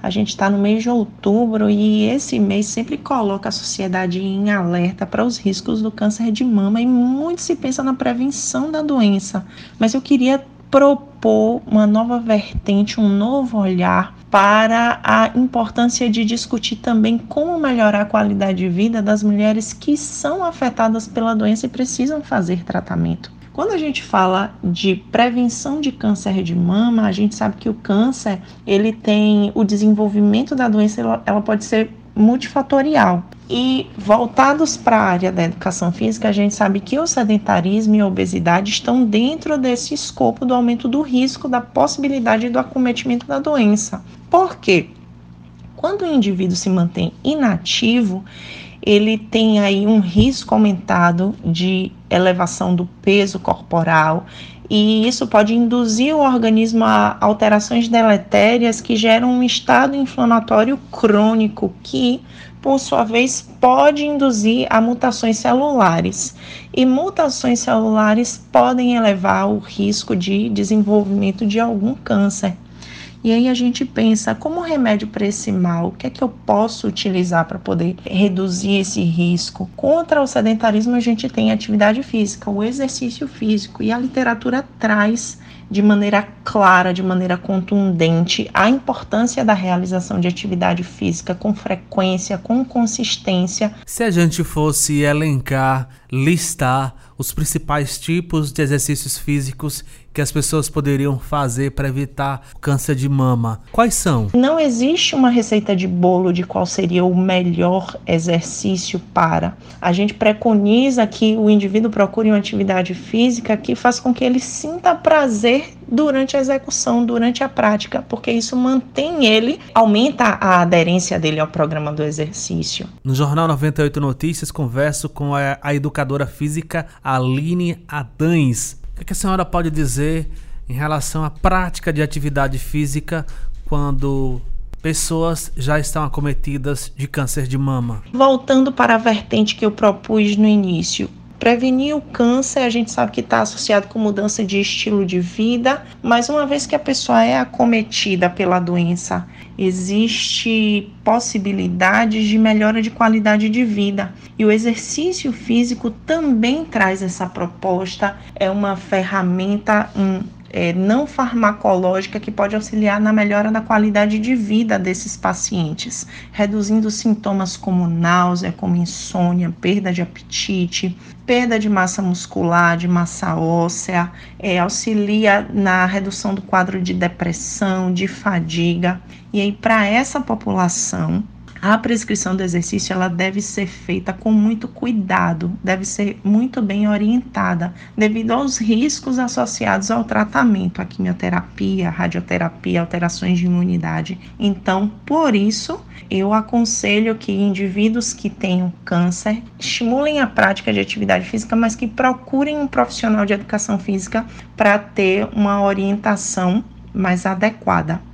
A gente está no mês de outubro e esse mês sempre coloca a sociedade em alerta para os riscos do câncer de mama e muito se pensa na prevenção da doença. Mas eu queria propor uma nova vertente, um novo olhar para a importância de discutir também como melhorar a qualidade de vida das mulheres que são afetadas pela doença e precisam fazer tratamento. Quando a gente fala de prevenção de câncer de mama, a gente sabe que o câncer, ele tem o desenvolvimento da doença, ela pode ser multifatorial. E voltados para a área da educação física, a gente sabe que o sedentarismo e a obesidade estão dentro desse escopo do aumento do risco da possibilidade do acometimento da doença. Por quê? Quando o indivíduo se mantém inativo, ele tem aí um risco aumentado de elevação do peso corporal e isso pode induzir o organismo a alterações deletérias que geram um estado inflamatório crônico que, por sua vez, pode induzir a mutações celulares. E mutações celulares podem elevar o risco de desenvolvimento de algum câncer. E aí a gente pensa, como remédio para esse mal, o que é que eu posso utilizar para poder reduzir esse risco? Contra o sedentarismo a gente tem a atividade física, o exercício físico, e a literatura traz de maneira clara, de maneira contundente, a importância da realização de atividade física com frequência, com consistência. Se a gente fosse elencar, listar os principais tipos de exercícios físicos que as pessoas poderiam fazer para evitar o câncer de mama, quais são? Não existe uma receita de bolo de qual seria o melhor exercício para. A gente preconiza que o indivíduo procure uma atividade física que faça com que ele sinta prazer durante a execução, durante a prática, porque isso mantém ele, aumenta a aderência dele ao programa do exercício. No Jornal 98 Notícias, converso com a educadora física Aline Adães. O que a senhora pode dizer em relação à prática de atividade física quando pessoas já estão acometidas de câncer de mama? Voltando para a vertente que eu propus no início, prevenir o câncer, a gente sabe que está associado com mudança de estilo de vida, mas uma vez que a pessoa é acometida pela doença, existe possibilidades de melhora de qualidade de vida. E o exercício físico também traz essa proposta, é uma ferramenta não farmacológica que pode auxiliar na melhora da qualidade de vida desses pacientes, reduzindo sintomas como náusea, como insônia, perda de apetite, perda de massa muscular, de massa óssea, auxilia na redução do quadro de depressão, de fadiga. E aí, para essa população, a prescrição do exercício ela deve ser feita com muito cuidado, deve ser muito bem orientada, devido aos riscos associados ao tratamento, a quimioterapia, a radioterapia, alterações de imunidade. Então, por isso, eu aconselho que indivíduos que tenham câncer estimulem a prática de atividade física, mas que procurem um profissional de educação física para ter uma orientação mais adequada.